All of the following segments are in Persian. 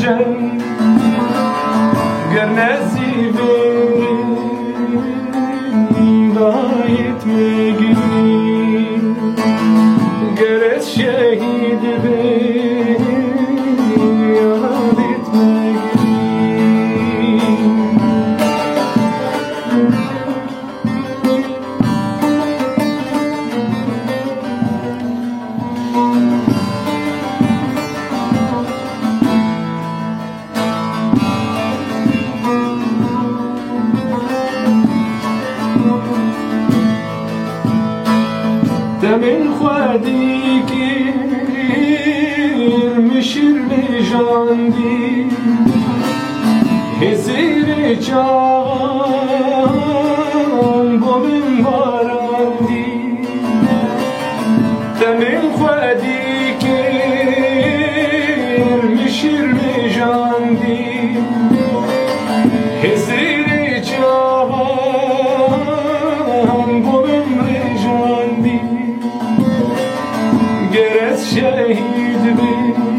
جن گر نصیبی دایت میگی گرت شهید بی یادت میگی دمین خودی گیر مشیر بجاندی هزیر جان با من باراندی دمین خودی گیر مشیر بجاندی هزیر جان با من بجاندی گرت شهید بی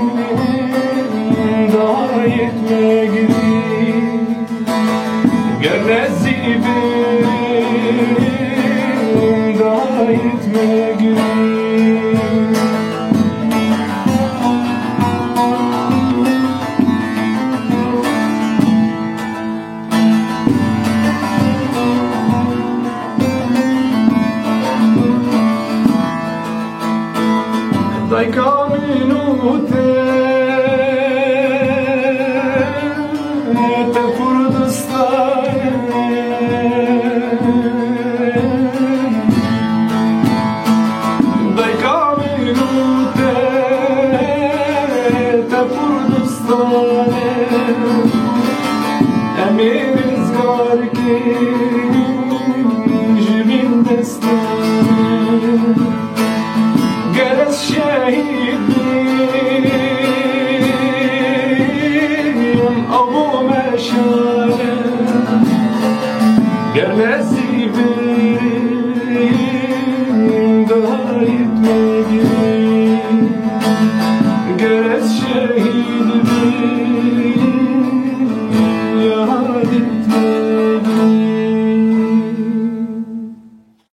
دایت میگیری گر نصیبی دایت میگیری dai caminute te Kurdistane dai caminute te Kurdistane emir izgar ki jibin destane گرت شهیدیم ابو مشاره گر نصیبیم دایت میگیری گرت